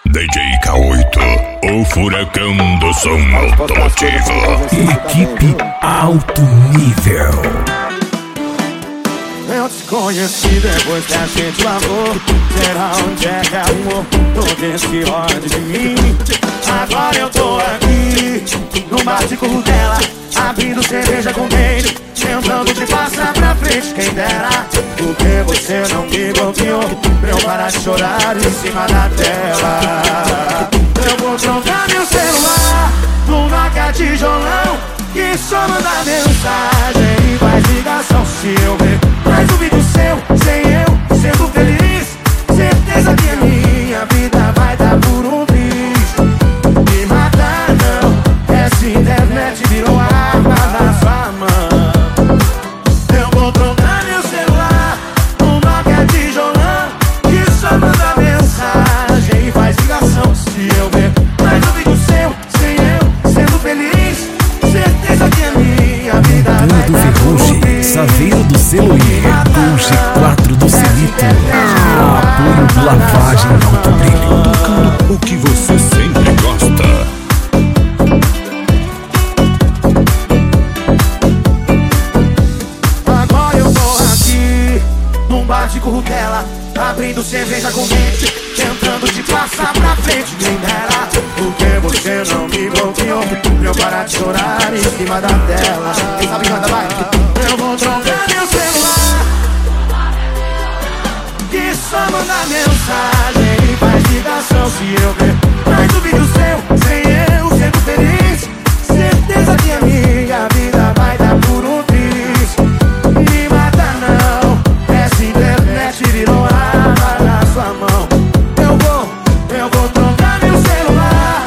DJ K8, o furacão do som automotivo. Equipe alto nível. Eu te conheci depois que a gente lavou. Será onde é que arrumou todo esse ódio de mim? Agora eu tô aqui no bate-curro dela, abrindo cerveja com ele, tentando te passar pra frente, quem dera. Porque você não me bloqueou pra eu parar de chorar em cima da tela. Eu vou trocar meu celular no Nokia tijolão, que só manda mensagem e faz ligação. Se eu ver mais um vídeo seu, sem eu sendo feliz, certeza que a minha vida vai dar por um triz. Me matar não, essa internet virou arma na sua mão. Eu vou trocar meu celular no Nokia tijolão, que só manda mensagem e faz ligação. Se eu ver mais um vídeo seu, sem eu sendo feliz, certeza que a minha vida vai dar por um triz. Saveiro do Celuí, com G4 do Celito. Com apoio do Lavagem Alto Brilho. Tocando o que você sempre gosta. Agora eu tô aqui num bate-curro dela, abrindo cerveja com mente, tentando te passar pra frente, quem dera. Porque você não me bloqueou pra eu parar de chorar em cima da tela. Quem sabe canta, vai. Eu vou trocar meu celular, que só manda mensagem e faz ligação. Se eu ver mais um vídeo seu, sem eu sendo feliz, certeza que a minha vida vai dar por um triz. Me mata não, essa internet virou arma na sua mão. Eu vou trocar meu celular,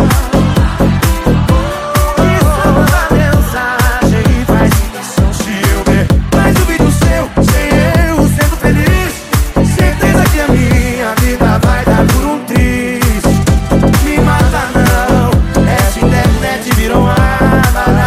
que só manda mensagem e faz ligação. Se eu ver mais um vídeo seu, sem eu sendo feliz, certeza que a minha vida vai dar por um triz. Me mata não, essa internet virou arma.